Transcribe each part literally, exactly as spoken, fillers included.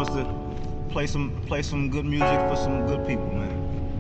is to play some play some good music for some good people, man.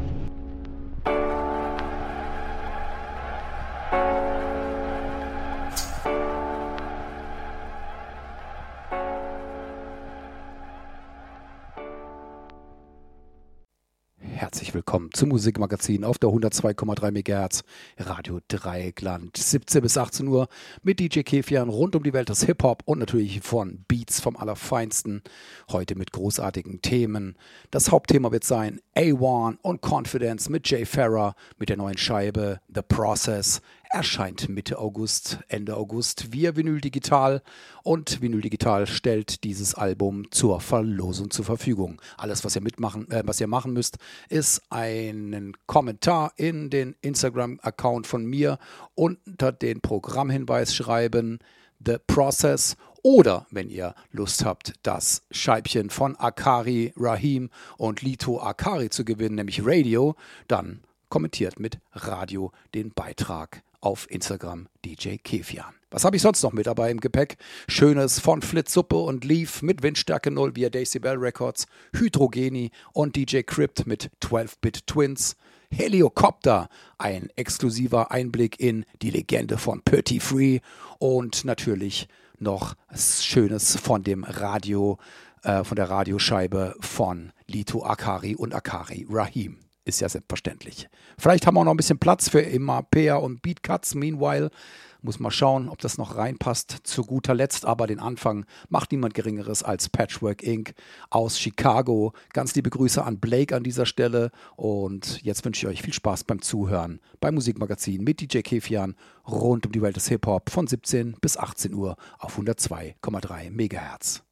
Herzlich willkommen zum Musikmagazin auf der hundertzwei Komma drei Megahertz Radio Dreieckland. siebzehn bis achtzehn Uhr mit D J Kefian rund um die Welt des Hip-Hop und natürlich von Beats vom Allerfeinsten. Heute mit großartigen Themen. Das Hauptthema wird sein A eins und Confidence mit Jay Farrar mit der neuen Scheibe The Process. Erscheint Mitte August, Ende August via Vinyl Digital und Vinyl Digital stellt dieses Album zur Verlosung zur Verfügung. Alles, was ihr mitmachen, äh, was ihr machen müsst, ist einen Kommentar in den Instagram-Account von mir unter den Programmhinweis schreiben, The Process, oder wenn ihr Lust habt, das Scheibchen von Akari Rahim und Lito Akari zu gewinnen, nämlich Radio, dann kommentiert mit Radio den Beitrag auf Instagram D J Kefian. Was habe ich sonst noch mit dabei im Gepäck? Schönes von Flitzsuppe und Leaf mit Windstärke null via Decibel Records, Hydrogeni und D J Crypt mit zwölf Bit Twins, Helicopter, ein exklusiver Einblick in die Legende von Petit Free und natürlich noch Schönes von dem Radio, äh, von der Radioscheibe von Lito Akari und Akari Rahim. Ist ja selbstverständlich. Vielleicht haben wir auch noch ein bisschen Platz für Imapea und Beatcuts. Meanwhile muss man schauen, ob das noch reinpasst. Zu guter Letzt aber den Anfang macht niemand Geringeres als Patchwork Incorporated aus Chicago. Ganz liebe Grüße an Blake an dieser Stelle. Und jetzt wünsche ich euch viel Spaß beim Zuhören beim Musikmagazin mit D J Kefian rund um die Welt des Hip-Hop von siebzehn bis achtzehn Uhr auf hundertzwei Komma drei Megahertz.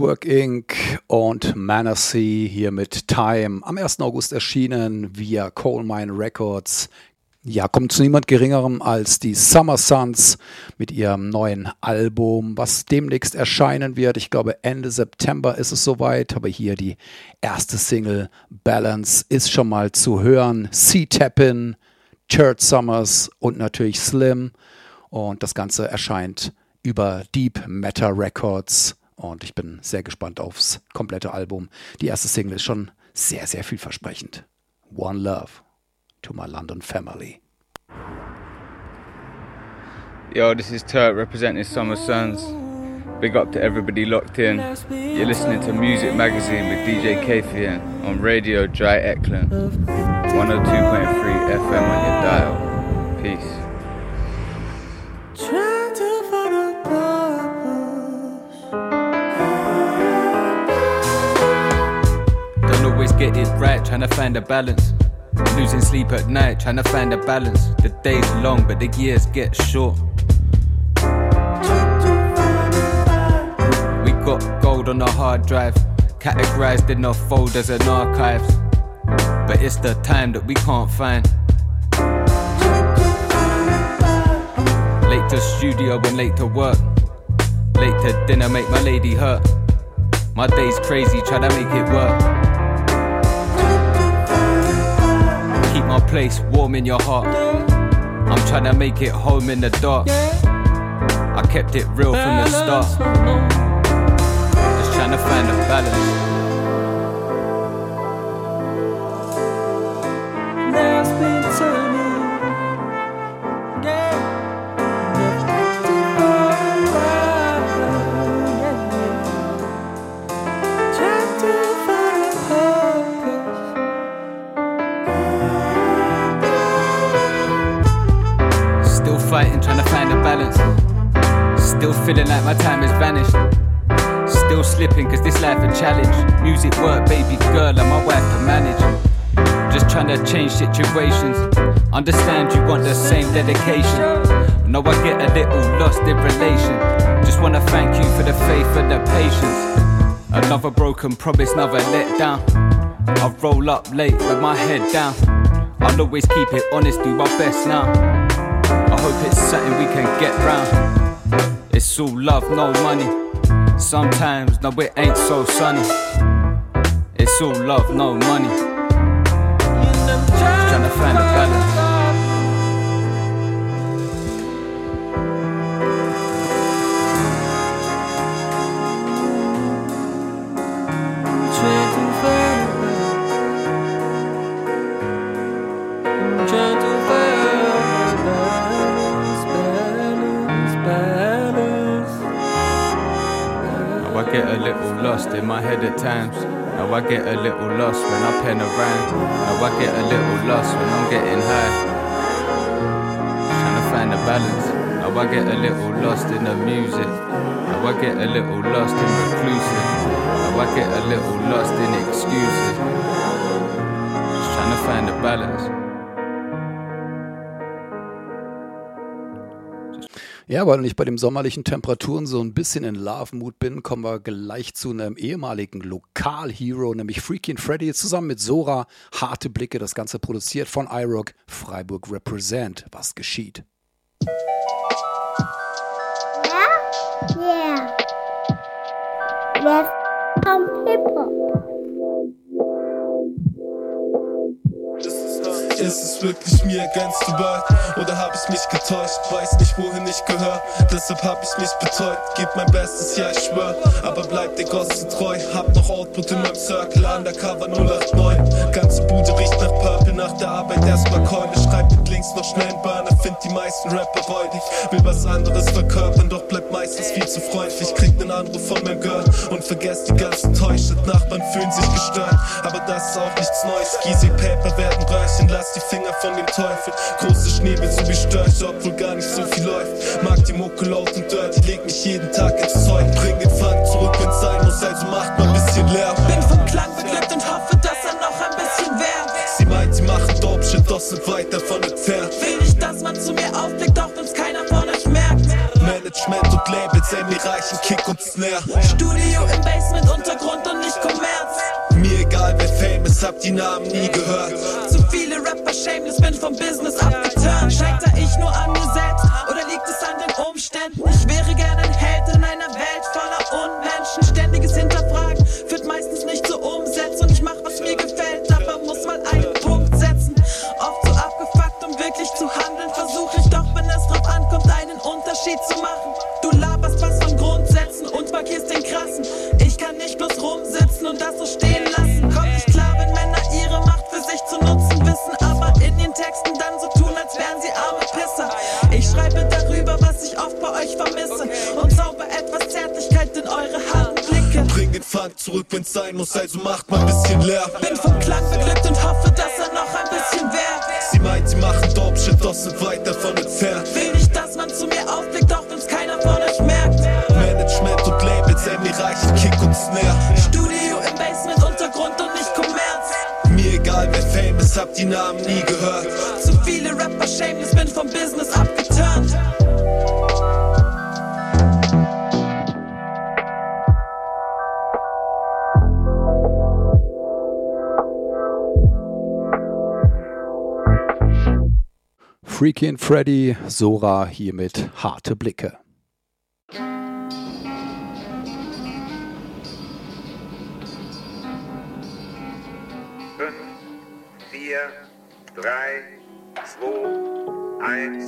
Network Incorporated und Manasseh hier mit Time. Am ersten August erschienen via Coal Mine Records. Ja, kommt zu niemand Geringerem als die Summer Sons mit ihrem neuen Album, was demnächst erscheinen wird. Ich glaube, Ende September ist es soweit. Aber hier die erste Single Balance ist schon mal zu hören. C-Tappin, Church Summers und natürlich Slim. Und das Ganze erscheint über Deep Matter Records. Und ich bin sehr gespannt aufs komplette Album. Die erste Single ist schon sehr, sehr vielversprechend. One Love. To my London family. Yo, this is Turk representing Summer Sons. Big up to everybody locked in. You're listening to Music Magazine with D J Kafian on Radio Dry Eklund. one oh two point three F M on your dial. Peace. Don't always get it right, trying to find a balance. Losing sleep at night, trying to find a balance. The days long, but the years get short. We got gold on the hard drive, categorized in our folders and archives. But it's the time that we can't find. Late to studio and late to work. Late to dinner, make my lady hurt. My day's crazy, try to make it work. Keep my place warm in your heart. I'm trying to make it home in the dark. I kept it real from the start. Just trying to find a balance. Now been turning, yeah. Trying to find a purpose. Still fighting, trying to find a balance. Still feeling like my time has vanished. Still slipping cause this life a challenge. Music work, baby girl, and my wife to manage. Just trying to change situations. Understand you want the same dedication. No, I get a little lost in relation. Just wanna thank you for the faith and the patience. Another broken promise, another letdown. I roll up late with my head down. I'll always keep it honest, do my best now. I hope it's something we can get round. It's all love, no money. Sometimes, no, it ain't so sunny. It's all love, no money. Just trying to find a balance. Get a little lost in my head at times. Now I get a little lost when I pen a rhyme. Now I get a little lost when I'm getting high. Trying to find a balance. Now I get a little lost in the music. Now I get a little lost in reclusive. Now I get a little lost in excuses. Just trying to find a balance. Ja, weil ich bei den sommerlichen Temperaturen so ein bisschen in Love-Mood bin, kommen wir gleich zu einem ehemaligen Lokal-Hero, nämlich Freaky and Freddy, zusammen mit Sora. Harte Blicke, das Ganze produziert von iRock, Freiburg Represent. Was geschieht? Yeah? Yeah. There's some people. Ist es wirklich mir ganz zu bald? Oder hab ich mich getäuscht? Weiß nicht, wohin ich gehör. Deshalb hab ich mich betäubt. Geb mein Bestes, ja, ich schwör. Aber bleib der Gosse treu. Hab noch Output in meinem Circle. Undercover null acht neun. Ganze Bude riecht nach Purple. Nach der Arbeit erstmal Keule. Schreib mit links noch schnell einen Burner. Find die meisten Rapper räudig. Will was anderes verkörpern, doch bleib meistens viel zu freundlich. Krieg nen Anruf von meinem Girl und vergesst die ganzen Täusche. Nachbarn fühlen sich gestört, aber das ist auch nichts Neues. Easy Paper werden Röhrchen, lass die Finger von dem Teufel. Große Schnäbel so wie Störche, obwohl gar nicht so viel läuft. Mag die Mucke laut und dirty, leg mich jeden Tag ins Zeug. Bring den Fang zurück, wenn's sein muss, also macht mal ein bisschen Lärm. Bin vom Klang beglückt und hoffe, dass er noch ein bisschen wärmt. Sie meint, sie machen Dope Shit, doch sind weit davon entfernt. Will nicht, dass man zu mir aufblickt, auch wenn's keiner von euch merkt. Management und Labels Sammy reichen Kick und Snare. Studio im Basement, Untergrund und nicht Kommerz. Mir egal wer famous, hab die Namen nie gehört. Zu viele Rapper shameless, bin vom Business abgeturnt. Scheiter ich nur an mir selbst oder liegt es an den Umständen? Ich wäre gern ein Held in einer Welt voller Unmenschen. Ständiges Hinterfragen führt meistens nicht zur Umsetzung. Ich mach was mir gefällt, aber muss mal einen Punkt setzen. Oft so abgefuckt, um wirklich zu handeln. Versuch ich doch, wenn es drauf ankommt, einen Unterschied zu machen. Du laberst was von Grundsätzen und markierst den krassen. Ich kann nicht bloß rumsitzen und das so stehen lassen. Kommt nicht klar, wenn Männer ihre Macht für sich zu nutzen wissen, aber in ihren Texten dann so tun, als wären sie arme Pisser. Ich schreibe darüber, was ich oft bei euch vermisse und zauber etwas Zärtlichkeit in eure harten Blicke. Bring den Funk zurück, wenn's sein muss, also macht mal ein bisschen leer. Bin vom Klang beglückt und hoffe, dass er noch ein bisschen wert. Sie meint, sie machen Dope-Shit, doch sind weit davon entfernt. Will nicht, dass man zu mir aufblickt, doch wenn's keiner von euch merkt. Management und Labels, Sammy reichen Kick und Snare. Studio im Basement, Untergrund und nicht Kommerz. Mir egal wer famous, hab die Namen nie gehört. Zu viele Rapper shameless, bin vom Business abgeturnt. Freaky and Freddy, Sora hier mit Harte Blicke. fünf, vier, drei, zwei, eins.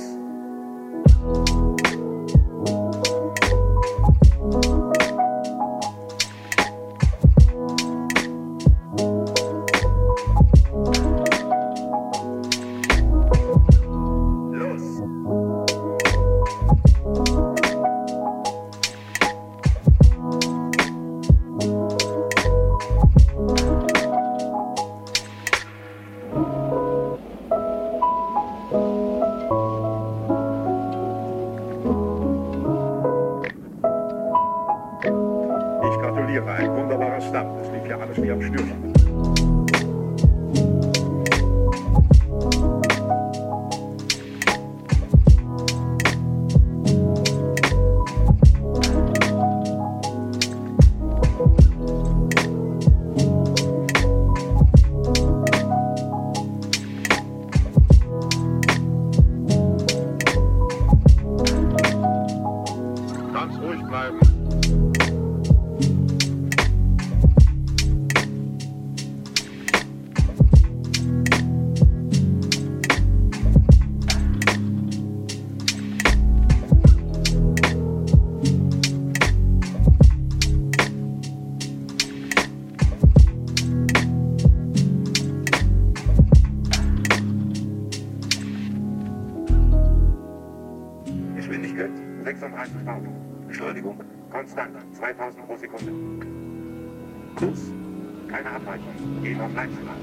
Ein wunderbarer Start. Das lief ja alles wie am Schnürchen. Ganz ruhig bleiben. Geschwindigkeit sechsunddreißigtausend. Beschleunigung konstant zweitausend pro Sekunde. Kurs, keine Abweichung. Gehen auf Leitstrahl.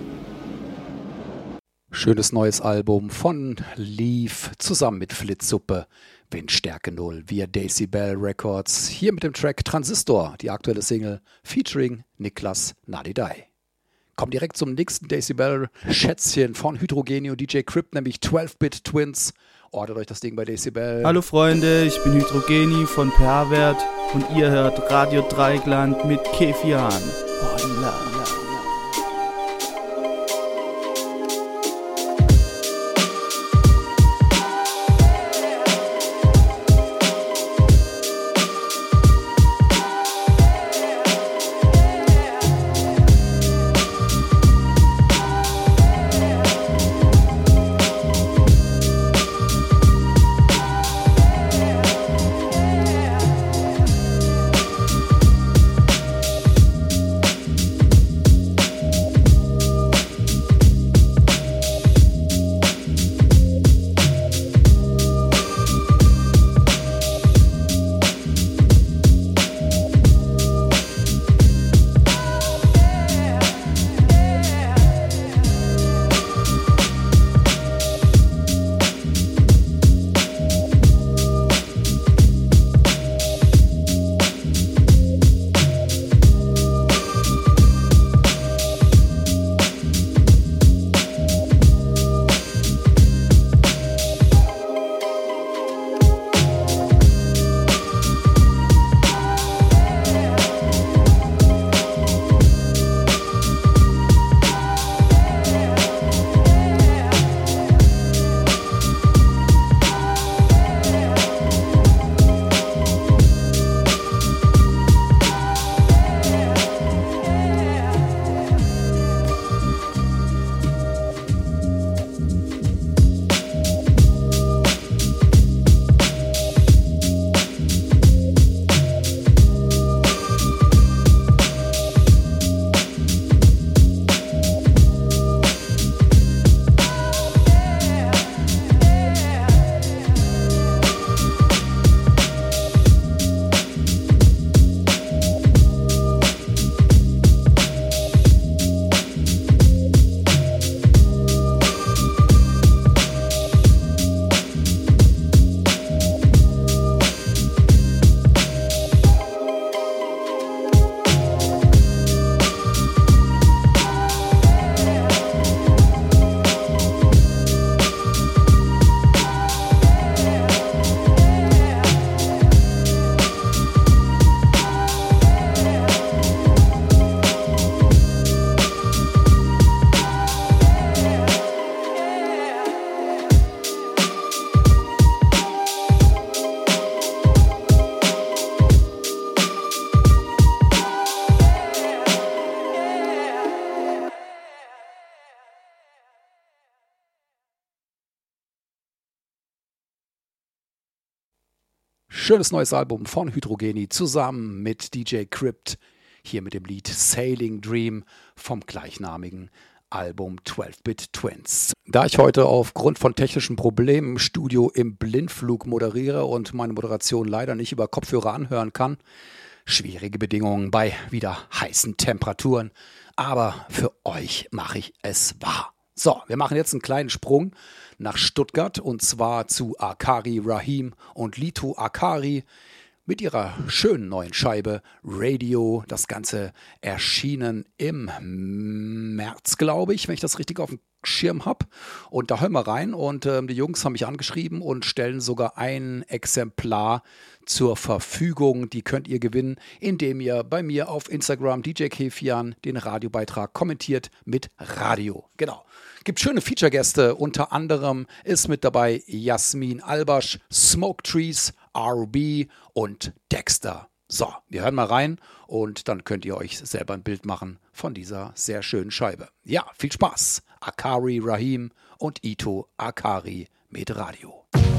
Schönes neues Album von Leaf zusammen mit Flitzsuppe. Windstärke null via Decibel Records. Hier mit dem Track Transistor, die aktuelle Single featuring Niklas Nadidai. Kommt direkt zum nächsten Decibel-Schätzchen von Hydrogenio D J Crypt, nämlich zwölf-Bit Twins. Ordert euch das Ding bei Decibel. Hallo Freunde, ich bin Hydrogeni von Pervert und ihr hört Radio Dreigland mit Kefian. Holla. Schönes neues Album von Hydrogeni zusammen mit D J Crypt. Hier mit dem Lied Sailing Dream vom gleichnamigen Album zwölf Bit Twins. Da ich heute aufgrund von technischen Problemen im Studio im Blindflug moderiere und meine Moderation leider nicht über Kopfhörer anhören kann, schwierige Bedingungen bei wieder heißen Temperaturen, aber für euch mache ich es wahr. So, wir machen jetzt einen kleinen Sprung nach Stuttgart und zwar zu Akari Rahim und Lito Akari mit ihrer schönen neuen Scheibe Radio. Das Ganze erschienen im März, glaube ich, wenn ich das richtig auf dem Schirm habe. Und da hören wir rein und äh, die Jungs haben mich angeschrieben und stellen sogar ein Exemplar zur Verfügung. Die könnt ihr gewinnen, indem ihr bei mir auf Instagram D J Kefian den Radiobeitrag kommentiert mit Radio. Genau. Gibt schöne Feature-Gäste, unter anderem ist mit dabei Jasmin Albasch, Smoke Trees, R B und Dexter. So, wir hören mal rein und dann könnt ihr euch selber ein Bild machen von dieser sehr schönen Scheibe. Ja, viel Spaß. Akari Rahim und Ito Akari mit Radio.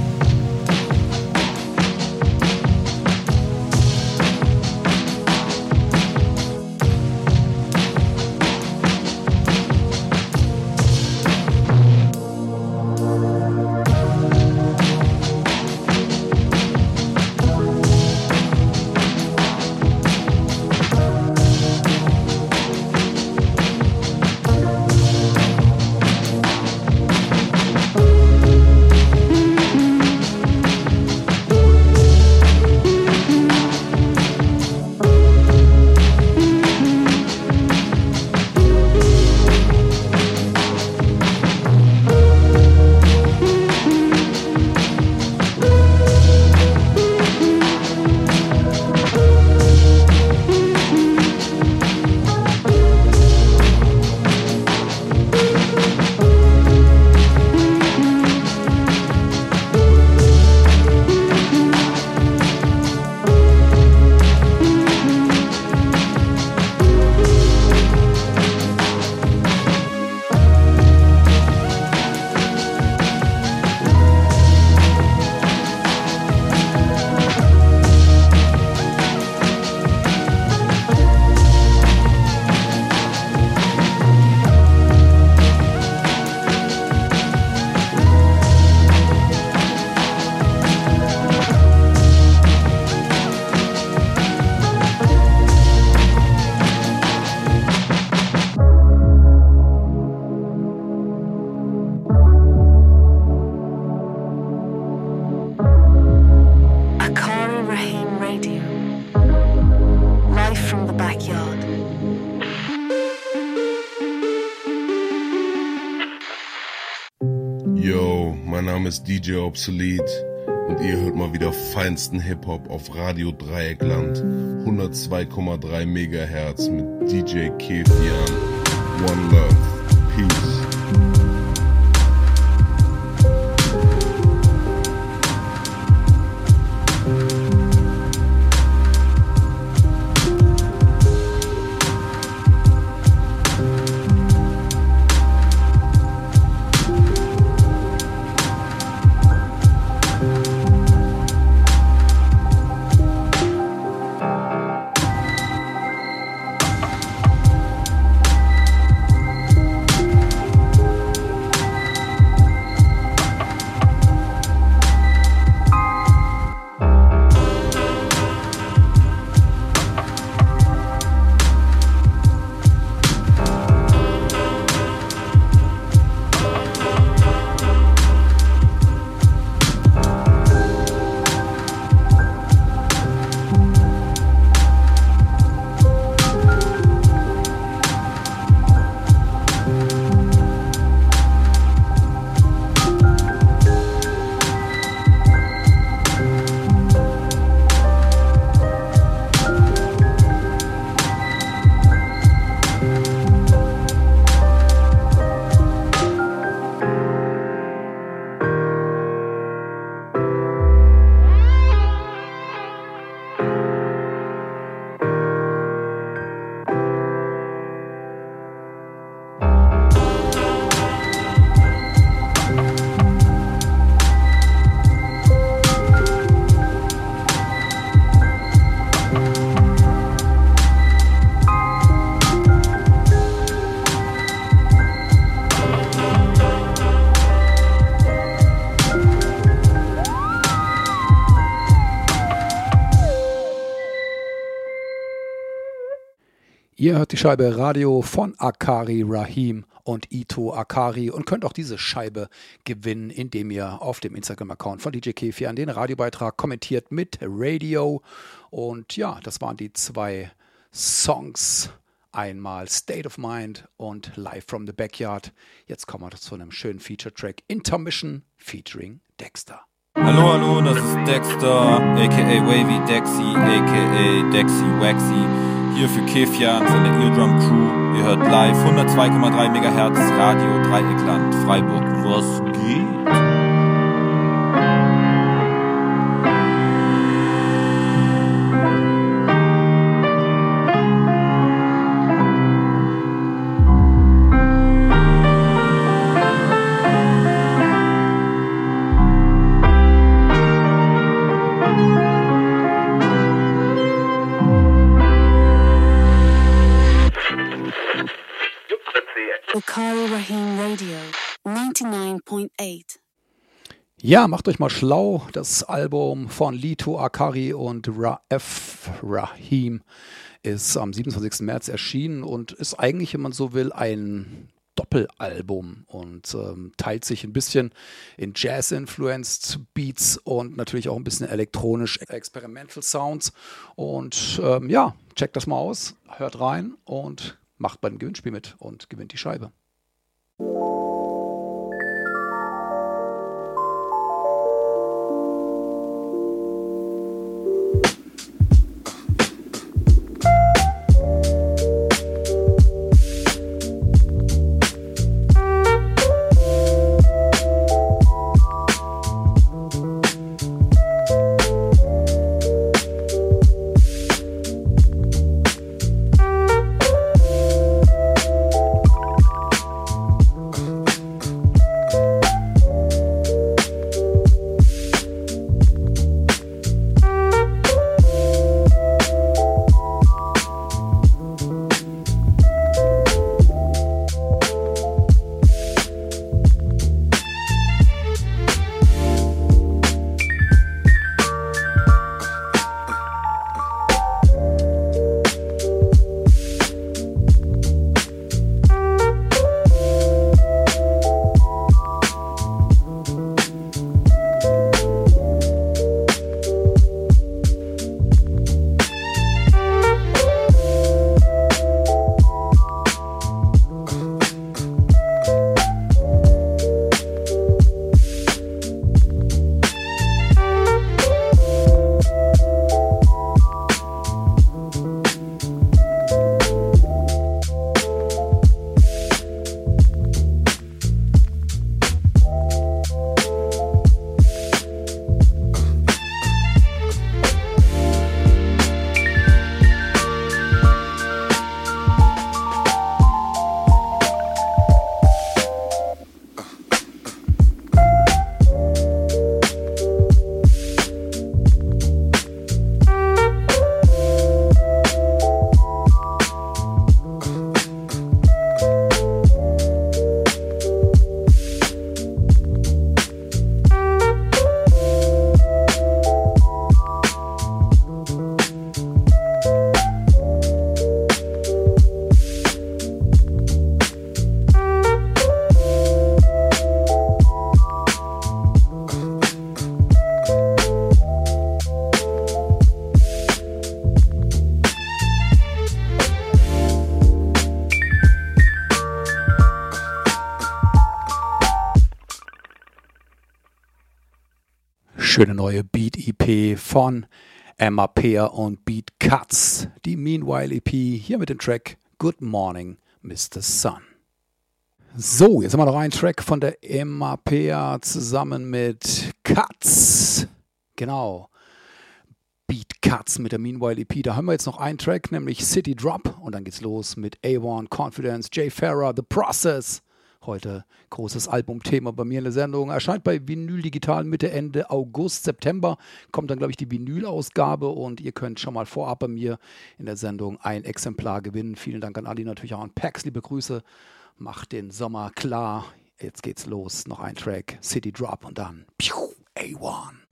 D J Obsolet und ihr hört mal wieder feinsten Hip-Hop auf Radio Dreieckland, hundertzwei Komma drei Megahertz mit D J Kefian. One Love. Peace. Ihr hört die Scheibe Radio von Akari Rahim und Ito Akari und könnt auch diese Scheibe gewinnen, indem ihr auf dem Instagram-Account von D J Kefian den Radiobeitrag kommentiert mit Radio. Und ja, das waren die zwei Songs. Einmal State of Mind und Live from the Backyard. Jetzt kommen wir zu einem schönen Feature-Track Intermission featuring Dexter. Hallo, hallo, das ist Dexter, aka Wavy Dexy, aka Dexy Waxy. Hier für Kefian von der Eardrum Crew. Ihr hört live hundertzwei Komma drei Megahertz Radio Dreieckland, Freiburg. Was geht? Akari Rahim Radio neunundneunzig Komma acht. Ja, macht euch mal schlau. Das Album von Lito Akari und Ra F. Rahim ist am siebenundzwanzigsten März erschienen und ist eigentlich, wenn man so will, ein Doppelalbum und ähm, teilt sich ein bisschen in Jazz-influenced Beats und natürlich auch ein bisschen elektronisch Experimental Sounds. Und ähm, ja, checkt das mal aus, hört rein und macht beim Gewinnspiel mit und gewinnt die Scheibe. Schöne neue Beat-E P von Emma Peer und Beat Cuts. Die Meanwhile E P hier mit dem Track Good Morning, Mister Sun. So, jetzt haben wir noch einen Track von der Emma Peer zusammen mit Cuts. Genau. Beat Cuts mit der Meanwhile E P. Da haben wir jetzt noch einen Track, nämlich City Drop. Und dann geht's los mit A eins, Confidence, Jay Farah, The Process. Heute großes Albumthema bei mir in der Sendung. Erscheint bei Vinyl Digital Mitte, Ende August, September. Kommt dann, glaube ich, die Vinyl-Ausgabe und ihr könnt schon mal vorab bei mir in der Sendung ein Exemplar gewinnen. Vielen Dank an Ali, natürlich auch an Pax. Liebe Grüße. Macht den Sommer klar. Jetzt geht's los. Noch ein Track, City Drop und dann piu, A eins.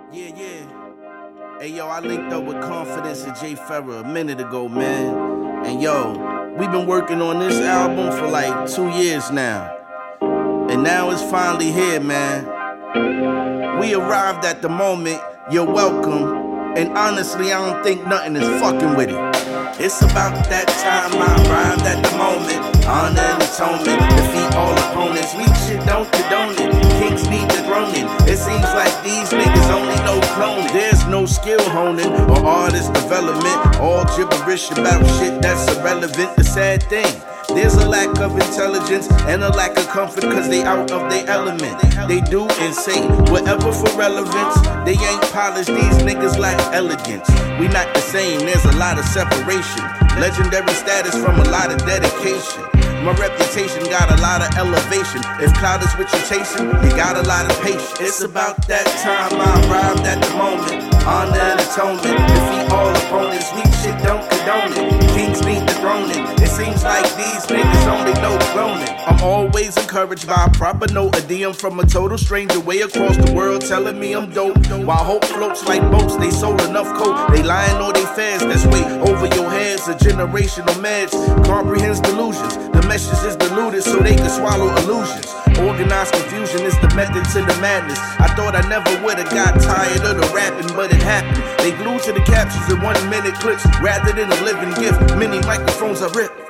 Yeah, yeah. Hey, yo, I linked up with Confidence and Jay Farrah a minute ago, man. And yo, we've been working on this album for like two years now. And now it's finally here, man. We arrived at the moment, you're welcome. And honestly, I don't think nothing is fucking with it. It's about that time I arrived at the moment. Honor and atonement, defeat all opponents. We shit don't condone it. Kings need the throning. It seems like these niggas only know cloning. There's no skill honing or artist development. All gibberish about shit that's irrelevant. The sad thing, there's a lack of intelligence and a lack of comfort cause they out of their element. They do and say whatever for relevance. They ain't polished, these niggas lack elegance. We not the same, there's a lot of separation. Legendary status from a lot of dedication. My reputation got a lot of elevation. If cloud is what you're chasing, you got a lot of patience. It's about that time I arrived at the moment. Honor and atonement, defeat all opponents. We shit don't condone it. Kings need the throning. It seems like these niggas only know cloning. I'm always encouraged by a proper note, a D M from a total stranger way across the world telling me I'm dope. While hope floats like boats, they sold enough coke. They lying or they fast, that's weight over your heads. A generational meds comprehends delusions. The message is diluted so they can swallow illusions. Organized confusion is the method to the madness. I thought I never would've got tired of the rapping, but it happened. They glued to the captions in one minute clips rather than a living gift. Many microphones are ripped.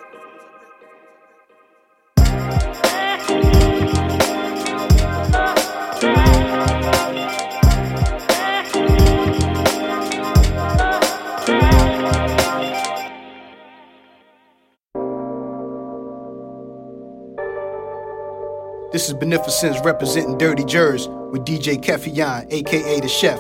This is Beneficence representing Dirty Jers with D J Kefian, aka The Chef.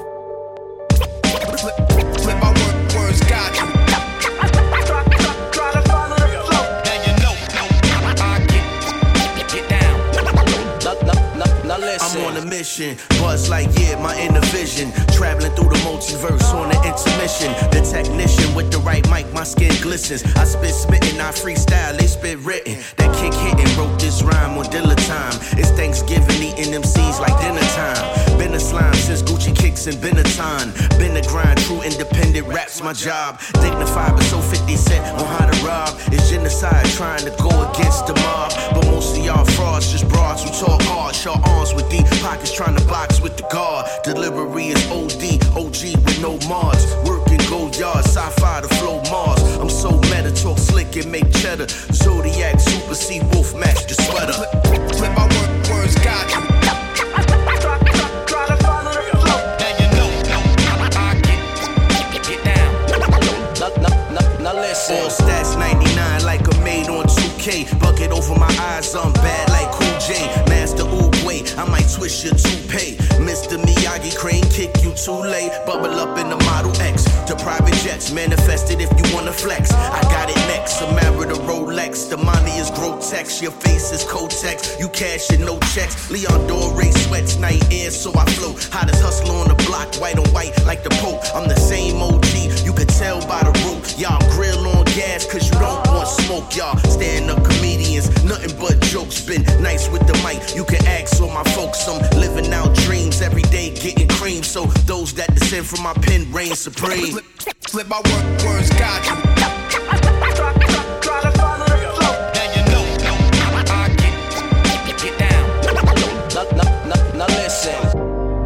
Flip my word, words got you. Try to follow the flow. Now you know, I get, get down. Now listen. I'm on a mission, buzz like yeah, my inner vision. Traveling through the multiverse on an intermission. The technician with the right mic, my skin glistens. I spit spitting, I freestyle, they spit written. That kick hitting, wrote this rhyme on Dilla time. It's Thanksgiving, eating them seeds like dinner time. Been a slime since Gucci kicks and Benetton. Been a grind, true independent rap's my job. Dignified but so fifty cent on how to rob. It's genocide trying to go against the mob. But most of y'all frauds, just broads who talk hard. Short arms with deep pockets trying to box with the guard. Delivery is O D, O G with no mods. Working go yard, sci-fi to flow Mars. I'm so meta, talk slick and make cheddar. Zodiac, Super C, Wolf match the sweater. Flip my word, words got you. Try to follow the flow. Now you know, I get, get down. Now listen. All stats ninety-nine like a maid on two K. Bucket over my eyes, I'm bad like Cool J. Master Oogway, I might twist your toupee. Mister Miyagi Crane, kick you too late. Bubble up in the Model X to private jets. Manifest it if you wanna flex. I got it next. Samara the Rolex. The money is Grotex. Your face is Kotex. You cash and no checks. Leon Dore sweats night air, so I flow. Hottest hustler on the block, white on white like the Pope. I'm the same O G. You could tell by the rope. Y'all grill on gas cause you don't want smoke. Y'all stand up comedians, nothing but jokes. Been nice with the mic. You can ask all my folks. I'm living out dreams every day, getting cream. So those that descend from my pen reign supreme. Flip, flip my word, words got you. Try to follow the flow. Now you know, I get, get down. Now, now, now, now listen.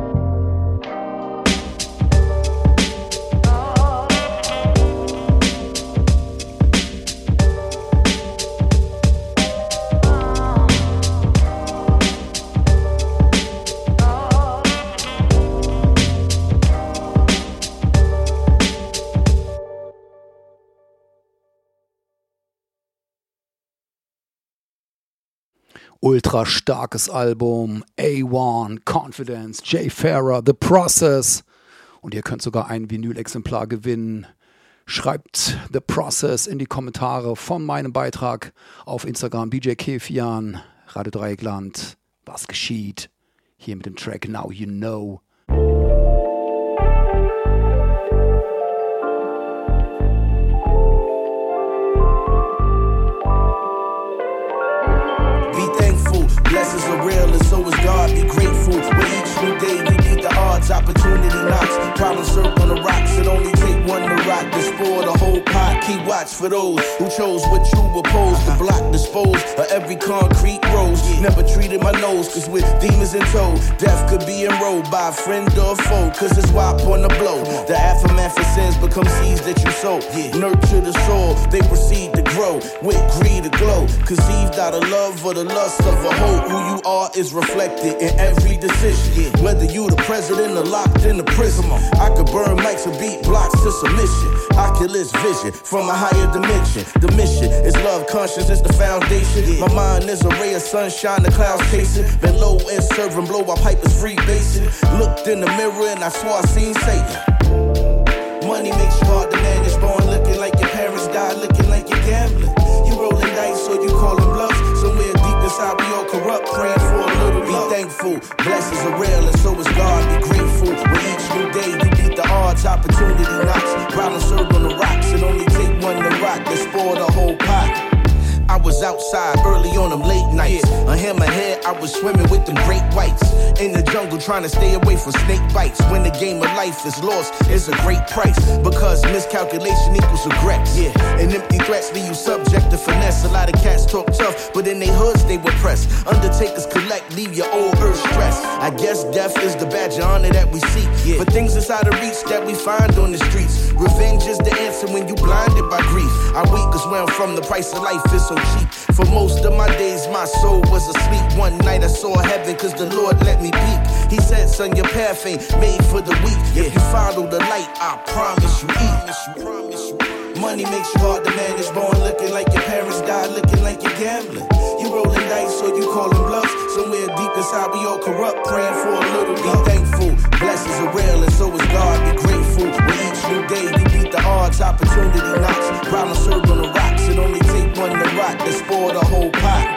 Ultra starkes Album, A eins, Confidence, Jay Farrah, The Process. Und ihr könnt sogar ein Vinyl-Exemplar gewinnen. Schreibt The Process in die Kommentare von meinem Beitrag auf Instagram. D J Kefian, Radio Dreieckland. Was geschieht? Hier mit dem Track Now You Know. Blessings are real and so is God, be grateful. With each new day we beat the odds opportunity knocks. Problems circle the rocks, it only take one to rock. The spoil the whole pot, keep watch for those who chose what you oppose. To block, dispose of every concrete rose. Never treated my nose, cause with demons in tow, death could be enrolled by a friend or a foe. Cause it's wop on the blow. The aftermath of sins become seeds that you sow. Nurture the soul, they proceed to grow. With greed to glow, conceived out of love or the lust of a hoe. Who you are is reflected in every decision. Whether you the president or locked in the prison, I could burn mics and beat blocks to submission. Oculus vision from a higher dimension. The mission is love, conscience is the foundation. My mind is a ray of sunshine, the clouds chasing. Been low and serving, blow while pipe is free basing. Looked in the mirror and I swore I seen Satan. Money makes you hard to manage. Born looking like your parents died, looking like you're gambling. You rolling dice, so you calling bluffs. Somewhere deep inside we all corrupt, praying for a little. Be thankful, blessings are real, and so is God. Be grateful. With each new day, you beat the odds. Opportunity knocks, problems served on the rocks. It only take one to rock, they spoil the whole pot. I was outside early on them late nights. A hammerhead, I was swimming with them great whites. In the jungle trying to stay away from snake bites. When the game of life is lost, it's a great price. Because miscalculation equals regret. Yeah, and empty threats leave you subject to finesse. A lot of cats talk tough, but in their hoods they were pressed. Undertakers collect, leave your old earth stressed. I guess death is the badge of honor that we seek. Yeah. For things inside of reach that we find on the streets. Revenge is the answer when you blinded by grief. I weak cause where I'm from, the price of life is so cheap. For most of my days, my soul was asleep. One night I saw heaven cause the Lord let me peek. He said, son, your path ain't made for the weak. Yeah. If you follow the light, I promise you eat. Money makes you hard to manage. Born looking like your parents died, looking like you're gambling. You rolling dice, so you calling bluffs. Somewhere deep inside we all corrupt, praying for a little. Be thankful, blessings are real, and so is God. Be grateful. With each new day, you beat the odds. Opportunity knocks, problems served on the rocks. It only take one to rock, they spoil the whole pot.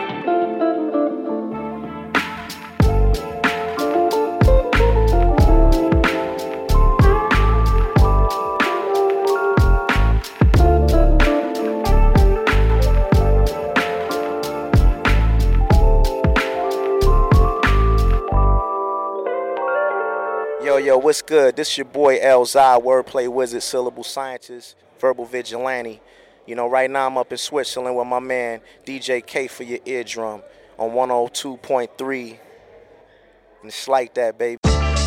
Yo, yo, what's good? This your boy L Zai, wordplay wizard, syllable scientist, verbal vigilante. You know, right now I'm up in Switzerland with my man D J K for your eardrum on one oh two point three. And it's like that, baby.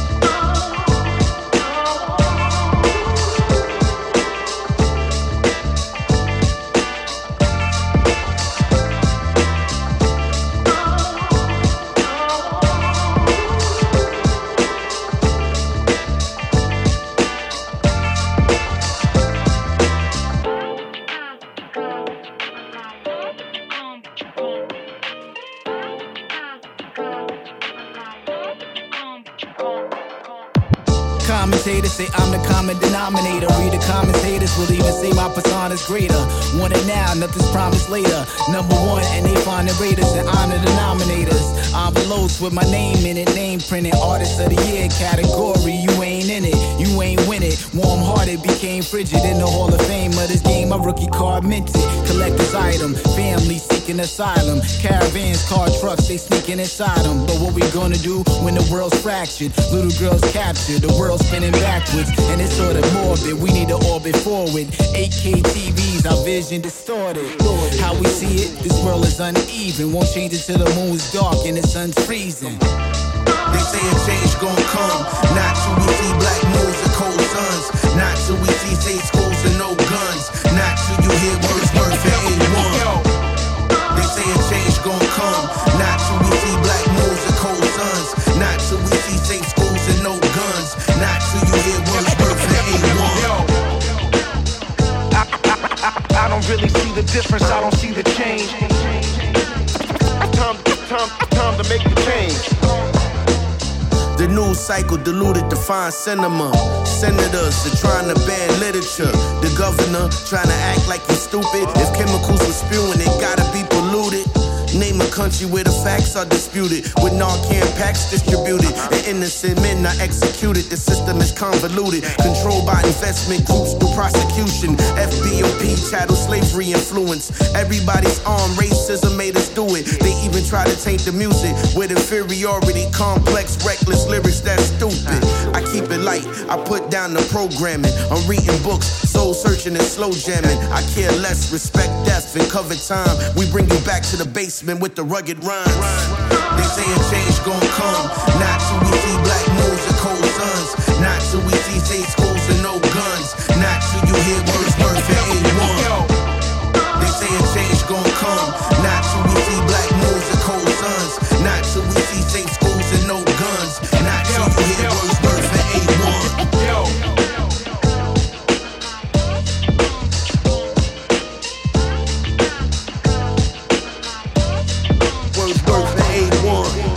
Commentators say I'm the common denominator. Read the commentators will even say my persona's greater. Want it now, nothing's promised later. Number one, and they find the raiders and honor the nominators. Envelopes with my name in it, name printed. Artist of the year category, you ain't in it, you ain't win it. Warm-hearted became frigid in the Hall of Fame of this game. My rookie card minted, collector's item. Family seeking asylum. Caravans, car trucks, they sneaking inside them. But what we gonna do when the world's fractured? Little girls captured, the world's spinning backwards, and it's sort of morbid. We need to orbit forward. eight K T Vs, our vision distorted. How we see it, this world is uneven. Won't change it till the moon's dark and the sun's freezing. They say a change gon' come, not till we see black moons and cold suns, not till we see safe schools and no guns, not till you hear words worth for A one. They say a change gon' come, not till we see black moons and cold suns, not till we see safe schools and no guns, not till you hear words worth for A one. I, I, I, I don't really see the difference, I don't see the change. Time, time, time to make the change. The news cycle diluted the fine cinema. Senators are trying to ban literature. The governor trying to act like he's stupid. If chemicals were spewing, it gotta be polluted. Name a country where the facts are disputed, with Narcan packs distributed, and innocent men are executed. The system is convoluted, controlled by investment groups through prosecution. F B O P, chattel slavery influence. Everybody's armed, racism made us do it. They even try to taint the music with inferiority, complex, reckless lyrics that's stupid. I keep it light, I put down the programming. I'm reading books, soul searching and slow jamming. I care less, respect death and cover time. We bring you back to the basement with the rugged rhymes. They say a change gon' come, not till we see black moons and cold suns, not till we see state schools and no guns, not till you hear Wordsworth and eighty-one. They say a change gon' come, not till we see black moons and cold suns, not till we see safe schools and no guns, not till you hear Wordsworth and eighty-one. Wordsworth and eighty-one.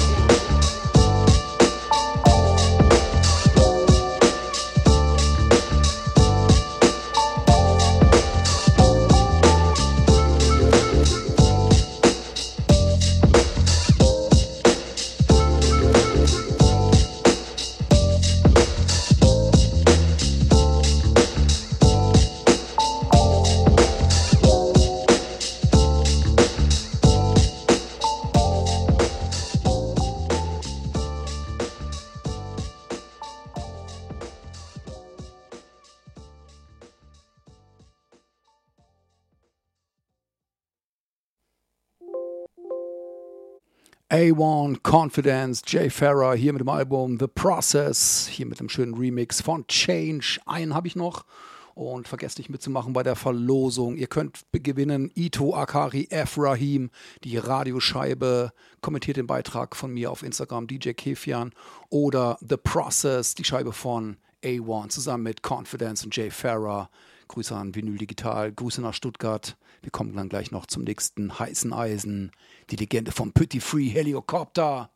A eins, Confidence, Jay Farah, hier mit dem Album The Process, hier mit dem schönen Remix von Change. Einen habe ich noch und vergesst nicht mitzumachen bei der Verlosung. Ihr könnt gewinnen Ito Akari F. Rahim, die Radioscheibe, kommentiert den Beitrag von mir auf Instagram, D J Kefian, oder The Process, die Scheibe von A eins, zusammen mit Confidence und Jay Farah. Grüße an Vinyl Digital, Grüße nach Stuttgart. Wir kommen dann gleich noch zum nächsten heißen Eisen. Die Legende vom Petit Free Helicopter.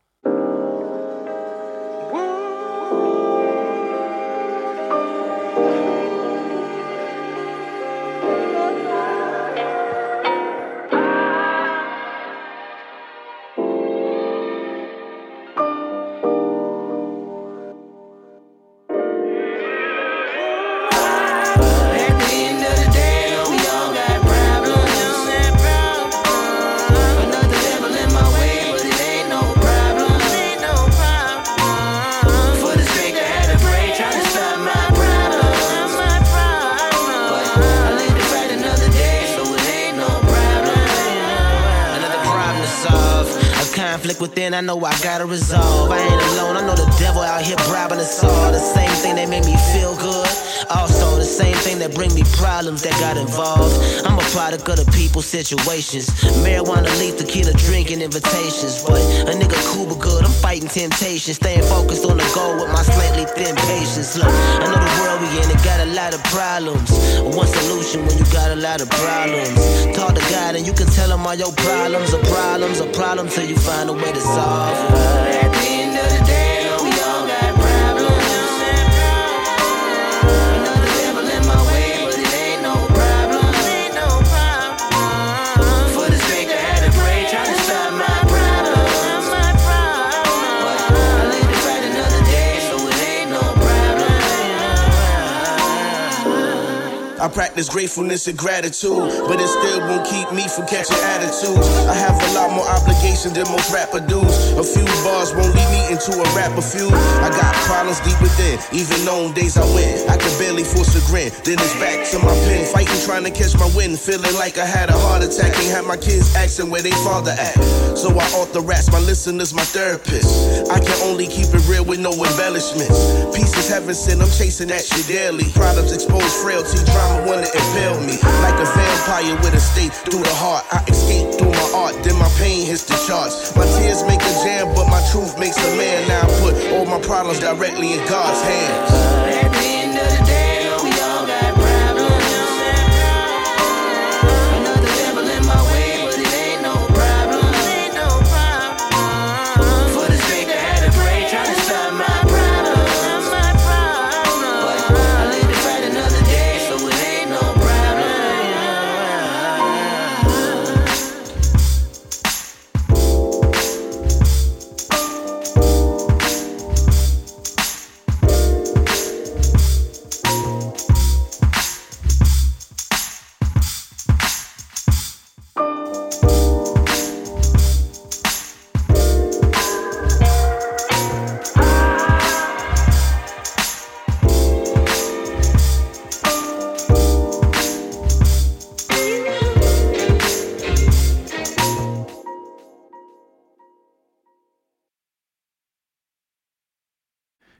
Within, I know I gotta resolve. I ain't alone, I know the devil out here bribing us all. The same thing that made me feel good, also the same thing that bring me problems that got involved. I'm a product of the people's situations. Marijuana leads to killer drinking invitations. But a nigga cool but good, I'm fighting temptation. Staying focused on the goal with my slightly thin patience. Look, I know the world we in, it got a lot of problems. One solution when you got a lot of problems. Talk to God and you can tell him all your problems are problems are problems till you find a way to solve. At the end of the day, we all got problems. Another devil in my way, but it ain't no problem. Ain't no problem. For the strength I had to pray, trying to stop my problems. My problems. I live to fight another day, so it ain't no problem. I practice gratefulness and gratitude, but it still won't keep me from catching attitudes. I have a lot more obligations than most rapper dudes. A few bars won't lead me into a rapper feud. I got problems deep within, even on days I win. I can barely force a grin, then it's back to my pen. Fighting, trying to catch my wind, feeling like I had a heart attack. Ain't had my kids asking where they father at. So I author raps, my listeners, my therapist. I can only keep it real with no embellishments. Pieces heaven sent, I'm chasing that shit daily. Products expose frailty, drama wanna impale me. Like a vampire with a stake through the heart. I escape through my art, then my pain hits the charts. My tears make a jam, but my truth makes a man. Now I put all my problems directly in God's hands. At the end of the day, we all got problems. Another devil in my way, but it ain't no problem. Ain't no problem. For the strength I had to pray, trying to stop my problems. My problems. I live to fight another day, so it ain't no problem.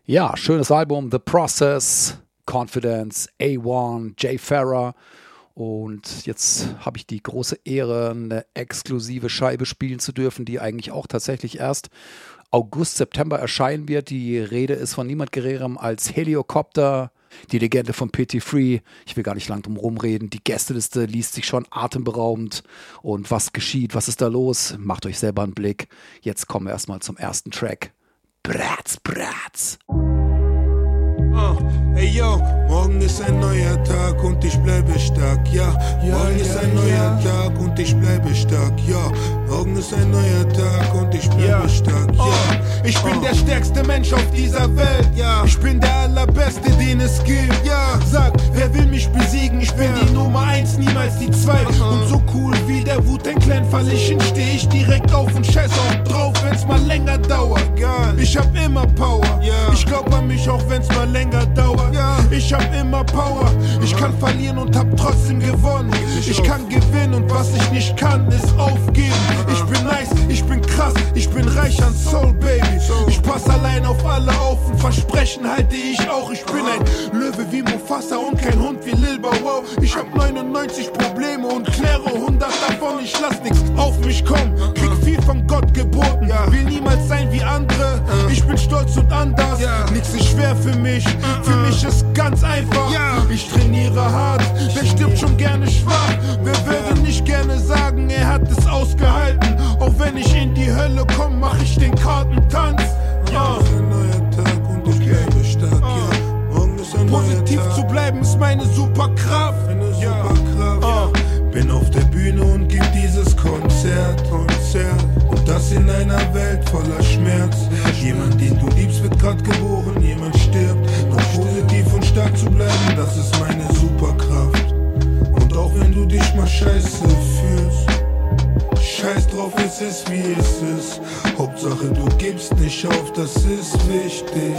Ja, schönes Album, The Process, Confidence, A eins, Jay Farah. Und jetzt habe ich die große Ehre, eine exklusive Scheibe spielen zu dürfen, die eigentlich auch tatsächlich erst August, September erscheinen wird. Die Rede ist von niemand Geringerem als Heliocopter, die Legende von Petit Free. Ich will gar nicht lang drum rumreden. Die Gästeliste liest sich schon atemberaubend. Und was geschieht? Was ist da los? Macht euch selber einen Blick. Jetzt kommen wir erstmal zum ersten Track. Bratz, Bratz. Uh, ey yo, morgen ist ein neuer Tag und ich bleibe stark, ja. ja morgen ja, ist ein neuer ja. Tag und ich bleibe stark, ja. Morgen ist ein neuer Tag und ich bleibe ja. stark, ja. Oh, ich bin oh. der stärkste Mensch auf dieser Welt, ja. Ich bin der allerbeste, den es gibt, ja. Sag, wer will mich besiegen? Ich bin ja. die Nummer eins, niemals die zwei. Uh-huh. Und so cool wie der Wu-Tang Clan verlichen, steh ich direkt auf und scheiß auch drauf, wenn's mal länger dauert. Egal. Ich hab immer Power, ja. Ich glaub an mich auch, wenn's mal länger dauert. Ja. Ich hab immer Power. Ich kann verlieren und hab trotzdem gewonnen. Ich kann gewinnen und was ich nicht kann, ist aufgeben. Ich bin nice, ich bin krass, ich bin reich an Soul, Baby. Ich pass allein auf alle auf und Versprechen halte ich auch. Ich bin ein Löwe wie Mufasa und kein Hund wie Lil Bow Wow. Ich hab neunundneunzig Probleme und kläre hundert davon. Ich lass nix auf mich kommen, krieg viel von Gott geboten. Will niemals sein wie andere. Ich bin stolz und anders. Nix ist schwer für mich. Für mich ist ganz einfach, ja. Ich trainiere hart, wer stirbt schon gerne schwach? Wer würde nicht gerne sagen, er hat es ausgehalten? Auch wenn ich in die Hölle komme, mach ich den Kartentanz. Ja. Morgen ist ein neuer Tag und ich bleibe stark, ja. Morgen ist ein Positiv neuer Tag. Zu bleiben ist meine Superkraft. Meine Superkraft. Ja. Bin auf der Bühne und geb dieses Konzert, Konzert. Und das in einer Welt voller Schmerz. Jemand, den du liebst, wird grad geboren, jemand stirbt. Noch positiv und stark zu bleiben, das ist meine Superkraft. Und auch wenn du dich mal scheiße fühlst, scheiß drauf, es ist wie es ist. Hauptsache du gibst nicht auf, das ist wichtig.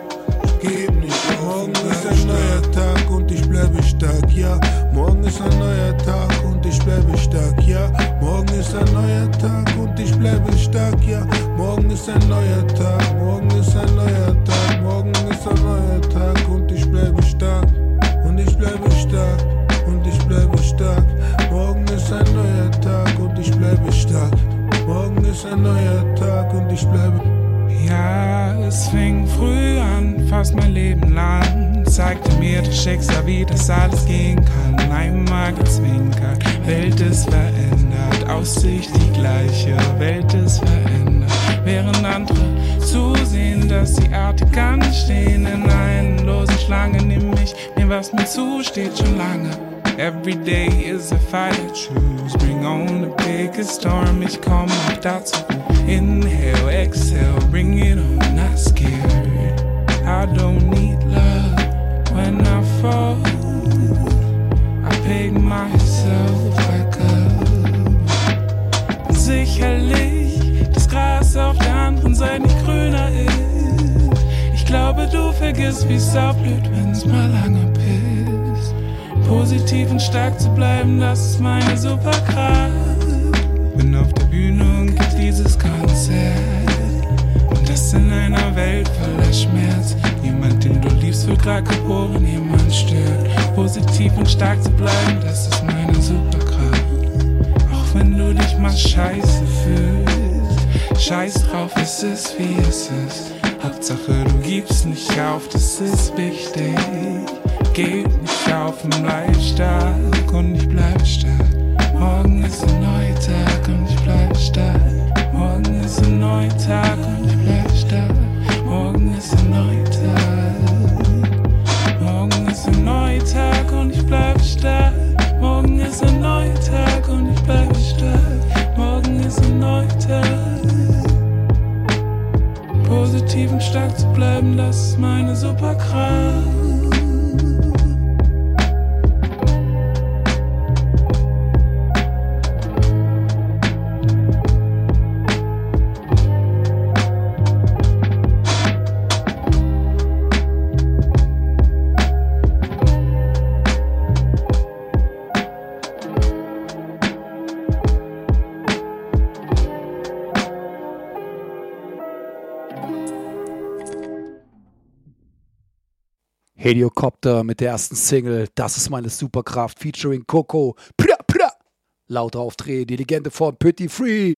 Gib nicht auf. Morgen ist ein neuer Tag und ich bleibe stark, ja. Morgen ist ein neuer Tag und ich bleibe stark, ja. Morgen ist ein neuer Tag und ich bleibe stark, ja. Morgen ist ein neuer Tag, morgen ist ein neuer Tag, morgen ist ein neuer Tag und ich bleibe stark. Und ich bleibe stark und ich bleibe stark. Morgen ist ein neuer Tag und ich bleibe stark. Morgen ist ein neuer Tag und ich bleibe. Ja, es fing früh an, fast mein Leben lang. Zeigte mir das Schicksal, wie das alles gehen kann. Einmal gezwinkert, Welt ist verändert. Aussicht die gleiche, Welt ist verändert. Während andere zusehen, dass sie artig anstehen in endlosen Schlangen, nehm ich mir, was mir zusteht, schon lange. Every day is a fight I choose. Bring on the biggest storm. Ich komm auch dazu. Inhale, exhale, bring it on. Not scared. I don't need love when I fall. I pick myself back up. Sicherlich das Gras auf der anderen Seite nicht grüner ist. Ich glaube, du vergisst, wie's aufblüht, wenn's mal lange pisst. Positiv und stark zu bleiben, das ist meine Superkraft. Bin auf der Bühne und gib dieses Konzert. Und das in einer Welt voller Schmerz. Jemand, den du liebst, wird grad geboren, jemand stirbt. Positiv und stark zu bleiben, das ist meine Superkraft. Auch wenn du dich mal scheiße fühlst. Scheiß drauf, es ist wie es ist. Hauptsache du gibst nicht auf, das ist wichtig. Geb nicht auf und bleib stark und ich bleibe stark. Morgen ist ein neuer Tag und ich bleibe stark. Morgen ist ein neuer Tag und ich bleibe stark. Morgen ist ein neuer Tag. Morgen ist ein neuer Tag und ich bleibe stark. Morgen ist ein neuer Tag und ich bleibe stark. Morgen ist ein neuer Tag. Positiv und stark zu bleiben, das ist meine Superkraft. Heliocopter mit der ersten Single, Das ist meine Superkraft, featuring Coco. Pra, pra. Laut aufdrehen, die Legende von Petit Free.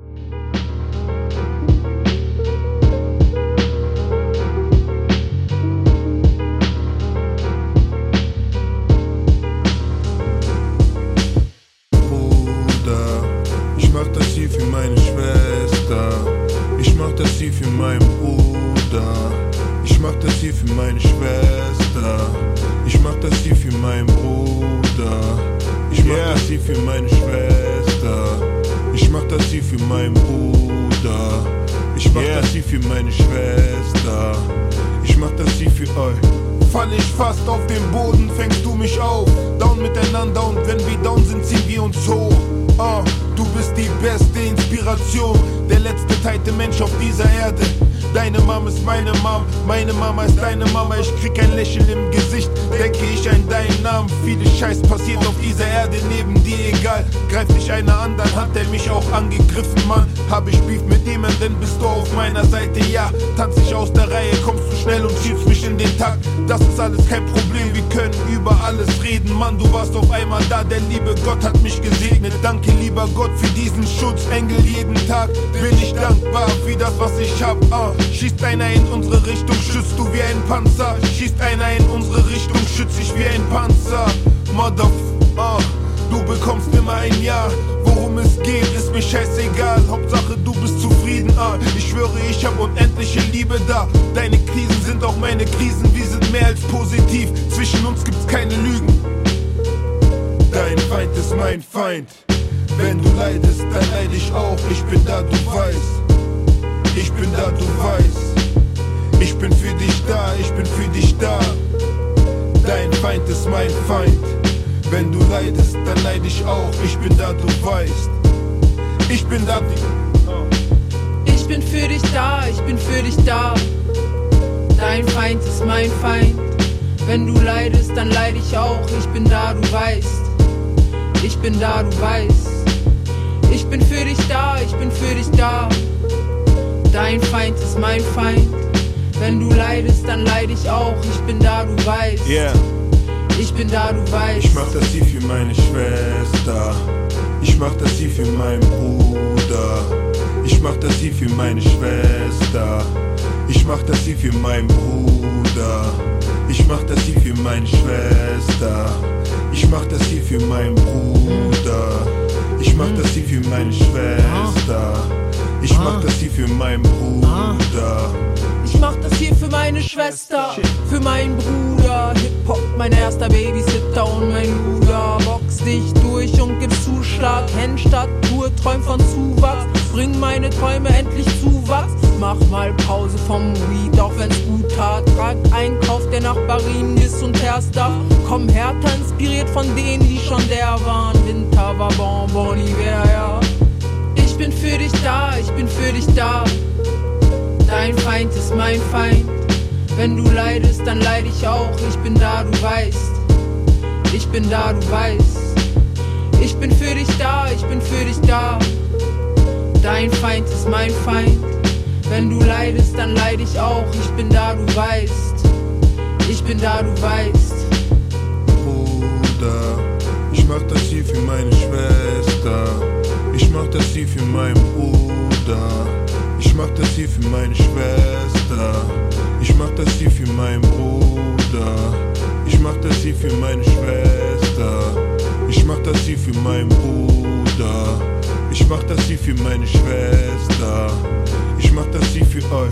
Bruder, ich mach das hier für meine Schwester. Ich mach das hier für meinen Bruder. Ich mach das hier für meine Schwester. Ich mach das hier für meinen Bruder. Ich mach yeah. das hier für meine Schwester. Ich mach das hier für meinen Bruder. Ich mach yeah. das hier für meine Schwester. Ich mach das hier für euch. Fall ich fast auf den Boden, fängst du mich auf. Down miteinander und wenn wir down sind, ziehen wir uns hoch. Oh, du bist die beste Inspiration, der letzte teilte Mensch auf dieser Erde. Deine Mama ist meine Mom, meine Mama ist deine Mama. Ich krieg ein Lächeln im Gesicht, denke ich an deinen Namen. Viele Scheiß passiert auf dieser Erde neben dir, egal. Greift dich einer an, dann hat er mich auch angegriffen, Mann. Hab ich Beef mit jemandem, bist du auf meiner Seite, ja. Tanz ich aus der Reihe, kommst du schnell und schiebst mich in den Takt. Das ist alles kein Problem, wir können über alles reden, Mann. Du warst auf einmal da, der liebe Gott hat mich gesegnet. Danke, lieber Gott, für diesen Schutzengel jeden Tag. Bin ich dankbar für das, was ich hab, uh. Schießt einer in unsere Richtung, schützt du wie ein Panzer. Schießt einer in unsere Richtung, schütz ich wie ein Panzer. Motherf, uh, du bekommst immer ein Ja. Worum es geht, ist mir scheißegal. Hauptsache du bist zufrieden, uh. Ich schwöre, ich hab unendliche Liebe da. Deine Krisen sind auch meine Krisen, wir sind mehr als positiv. Zwischen uns gibt's keine Lügen. Dein Feind ist mein Feind. Wenn du leidest, dann leid ich auch. Ich bin da, du weißt. Ich bin da, du weißt. Ich bin für dich da, ich bin für dich da. Dein Feind ist mein Feind. Wenn du leidest, dann leid ich auch. Ich bin da, du weißt. Ich bin da, die. Ich bin für dich da, ich bin für dich da. Dein Feind ist mein Feind. Wenn du leidest, dann leid ich auch. Ich bin da, du weißt. Ich bin da, du weißt. Ich bin für dich da, ich bin für dich da. Dein Feind ist mein Feind. Wenn du leidest, dann leid ich auch. Ich bin da, du weißt. Yeah. Ich bin da, du weißt. Ich mach das hier für meine Schwester. Ich mach das hier für meinen Bruder. Ich mach das hier für meine Schwester. Ich mach das hier für meinen Bruder. Ich mach das hier für meine Schwester. Ich mach das hier für meinen Bruder. Ich mach das hier für meine Schwester. Ich mach das hier für meinen Bruder. Ich mach das hier für meine Schwester, für meinen Bruder. Hip-Hop, mein erster Babysitter und mein Luder. Box dich durch und gib Zuschlag. Hennstadt-Tour, träum von Zuwachs. Bring meine Träume endlich Zuwachs. Mach mal Pause vom Weed, auch wenn's gut tat. Trag Einkauf der Nachbarin bis und Herster. Komm härter, inspiriert von denen, die schon der waren. Winter war Bonbon, Hiver, ja. Ich bin für dich da, ich bin für dich da. Dein Feind ist mein Feind. Wenn du leidest, dann leid ich auch. Ich bin da, du weißt. Ich bin da, du weißt. Ich bin für dich da, ich bin für dich da. Dein Feind ist mein Feind. Wenn du leidest, dann leid ich auch. Ich bin da, du weißt. Ich bin da, du weißt. Bruder, ich mach das hier für meine Schwester. Ich mach das hier für meinen Bruder. Ich mach das hier für meine Schwester. Ich mach das hier für meinen Bruder. Ich mach das hier für meine Schwester. Ich mach das hier für meinen Bruder. Ich mach das hier für meine Schwester. Ich mach das hier für euch.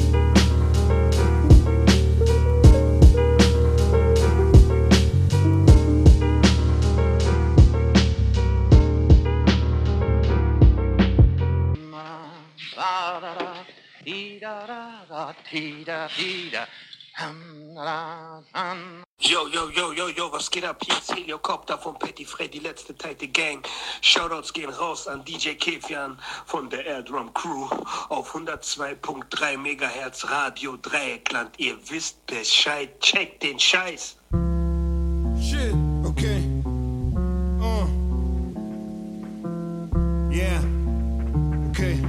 Yo, yo, yo, yo, yo, was geht ab? Hier ist Heliocopter von Petit Free, die letzte teilte Gang. Shoutouts gehen raus an D J Kefian von der Air Drum Crew auf hundertzwei Komma drei Megahertz Radio Dreieckland. Ihr wisst Bescheid, checkt den Scheiß. Shit, okay. Uh. Yeah. Okay.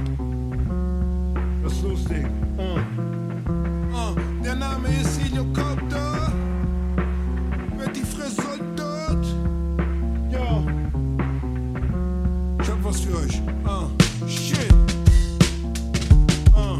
Was ist lustig? Uh. Uh. Der Name ist Heliocopter. Ich hab was für euch. Ah, shit. Ah.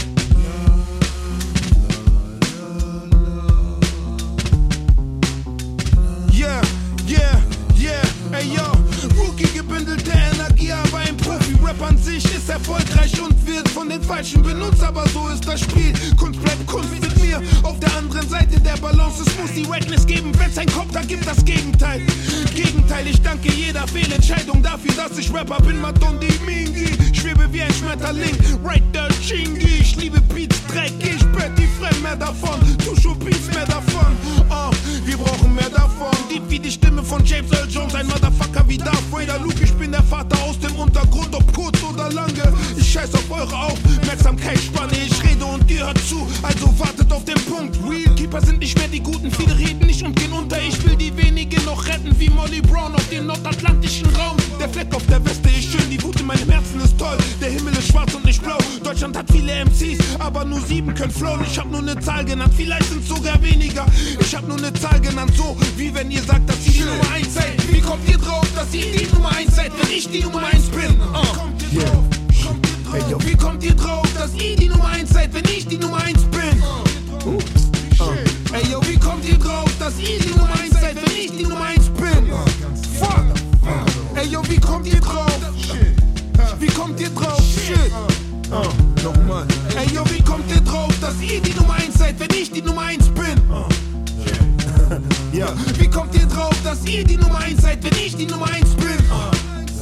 Yeah, yeah, yeah, ey yo. Rookie gebündelte Energie, aber ein Profi-Rap an sich ist erfolgreich und wird von den Falschen benutzt, aber so ist das Spiel. Kunst bleibt Kunst mit mir. Auf der anderen Seite der Balance, es muss die Wackness geben, wenn's ein Kopf, da gibt das Gegenteil. Gegenteil, ich danke jeder Fehlentscheidung dafür, dass ich Rapper bin, Matondi Mingi. Schwebe wie ein Schmetterling, right there, Chingy. Ich liebe Beats, dreckig, Betty Fremd, mehr davon. Tusho Beats, mehr davon. Oh, wir brauchen mehr davon. Deep wie die Stimme von James Earl Jones, ein Motherfucker wie Darth Vader. Luke, ich bin der Vater aus dem Untergrund, ob kurz oder lange. Ich scheiß auf eure Aufmerksamkeitsspanne, ich rede und ihr hört zu, also wartet auf den Punkt. Real Keeper sind nicht mehr die Guten, viele reden nicht und gehen unter. Ich will die wenigen noch retten, wie Molly Brown auf den nordatlantischen Raum. Der Fleck auf der Weste ist schön, die Wut in meinem Herzen ist toll. Der Himmel ist schwarz und nicht blau. Deutschland hat viele M Cs, aber nur sieben können flowen. Ich hab nur ne Zahl genannt, vielleicht sind sogar weniger. Ich hab nur ne Zahl genannt, so wie wenn ihr sagt, dass ihr die Nummer eins seid. Wie kommt ihr drauf, dass ihr die Nummer eins seid, wenn ich die Nummer eins bin? Uh. Kommt ihr drauf? Kommt ihr drauf? Hey, yo. Wie kommt ihr drauf, dass ihr die Nummer eins seid, wenn ich die Nummer eins bin? Uh. Uh. Ey yo, wie kommt ihr drauf, dass ihr die Nummer eins seid, wenn ich die Nummer eins bin? Fuck! Ey yo, wie kommt ihr drauf? Wie kommt ihr drauf? Shit! Uh, nochmal. Ey yo, wie kommt ihr drauf, dass ihr die Nummer eins seid, wenn ich die Nummer eins bin? Uh. Ja. Wie kommt ihr drauf, dass ihr die Nummer eins seid, wenn ich die Nummer eins bin? Uh.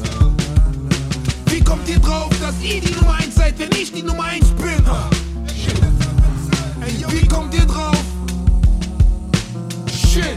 Wie kommt ihr drauf, dass ihr die Nummer eins seid, wenn ich die Nummer eins bin? Uh. Ey yo, wie kommt ihr drauf? Shit!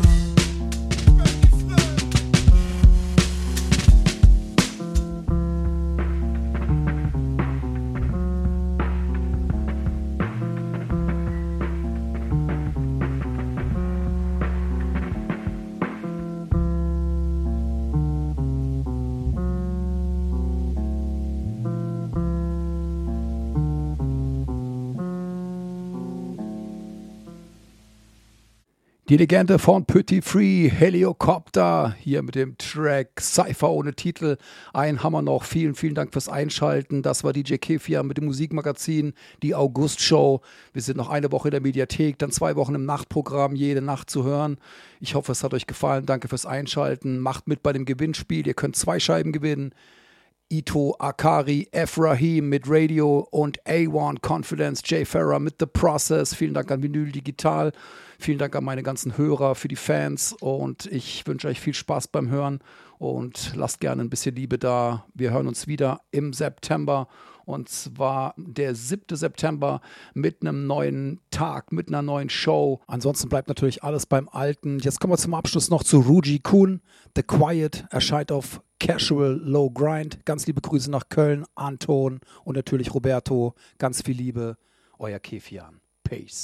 Die Legende von Petit Free, Helicopter, hier mit dem Track Cypher ohne Titel. Einen haben wir noch. Vielen, vielen Dank fürs Einschalten. Das war D J Kefian mit dem Musikmagazin, die August-Show. Wir sind noch eine Woche in der Mediathek, dann zwei Wochen im Nachtprogramm, jede Nacht zu hören. Ich hoffe, es hat euch gefallen. Danke fürs Einschalten. Macht mit bei dem Gewinnspiel. Ihr könnt zwei Scheiben gewinnen. Ito Akari, F. Rahim mit Radio und A eins Confidence, Jay Farah mit The Process. Vielen Dank an Vinyl Digital. Vielen Dank an meine ganzen Hörer, für die Fans, und ich wünsche euch viel Spaß beim Hören und lasst gerne ein bisschen Liebe da. Wir hören uns wieder im September, und zwar der siebte September mit einem neuen Tag, mit einer neuen Show. Ansonsten bleibt natürlich alles beim Alten. Jetzt kommen wir zum Abschluss noch zu Ruji Kun. The Quiet erscheint auf Casual Low Grind. Ganz liebe Grüße nach Köln, Anton und natürlich Roberto. Ganz viel Liebe, euer Kefian. Peace.